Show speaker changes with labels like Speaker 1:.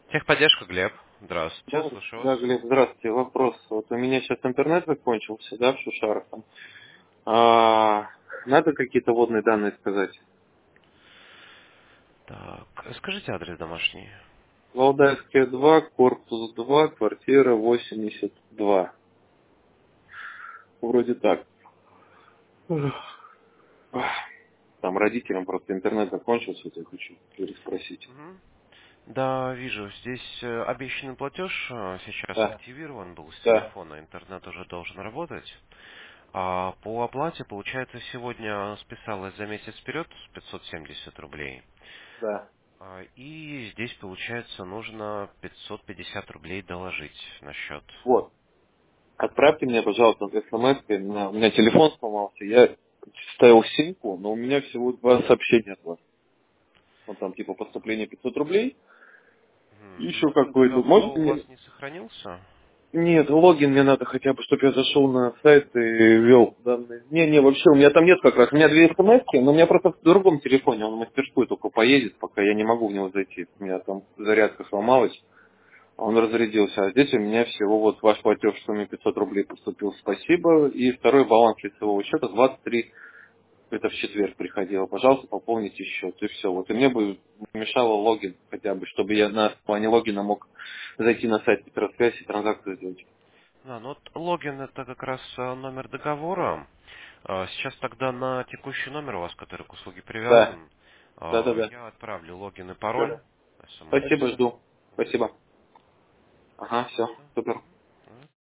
Speaker 1: Техподдержка, Глеб. Здравствуйте,
Speaker 2: Да,
Speaker 1: слушаю
Speaker 2: да,
Speaker 1: вас.
Speaker 2: Глеб, здравствуйте. Вопрос. Вот у меня сейчас интернет закончился, да, в Шушарах там. А, надо какие-то водные данные сказать?
Speaker 1: Так, скажите адрес домашний.
Speaker 2: Валдайская 2, корпус 2, квартира 82. Вроде так. Там родителям просто интернет закончился, вот я хочу переспросить.
Speaker 1: Мгм. Да, вижу, здесь обещанный платеж сейчас
Speaker 2: Да,
Speaker 1: активирован был с
Speaker 2: да,
Speaker 1: телефона, интернет уже должен работать. А по оплате, получается, сегодня списалось за месяц вперед 570 рублей.
Speaker 2: да.
Speaker 1: И здесь, получается, нужно 550 рублей доложить на счет.
Speaker 2: Вот. Отправьте мне, пожалуйста, смс. У меня телефон сломался. Я ставил симку, но у меня всего два сообщения от вас. Вот там типа поступление 500 рублей. Еще
Speaker 1: Логин
Speaker 2: какой-то.
Speaker 1: договора
Speaker 2: Можете
Speaker 1: у вас
Speaker 2: мне...
Speaker 1: не сохранился?
Speaker 2: Нет, логин мне надо хотя бы, чтобы я зашел на сайт и ввел данные. Не, вообще, у меня там нет как раз. У меня две смс, но у меня просто в другом телефоне. Он в мастерскую только поедет, пока я не могу в него зайти. У меня там зарядка сломалась, а он разрядился. А здесь у меня всего вот ваш платеж в сумме 500 рублей поступил. Спасибо. И второй баланс лицевого счета 23. Это в четверг приходило. Пожалуйста, пополните счет. И все. Вот и мне бы мешало логин хотя бы, чтобы я на плане логина мог зайти на сайт Петросвязь и транзакцию сделать.
Speaker 1: Да, ну вот логин это как раз номер договора. Сейчас тогда на текущий номер у вас, который к услуге
Speaker 2: Да,
Speaker 1: привязан,
Speaker 2: да.
Speaker 1: я отправлю логин и пароль,
Speaker 2: Все.
Speaker 1: смс.
Speaker 2: Спасибо, жду. Спасибо. Ага, все,
Speaker 1: Да.
Speaker 2: супер.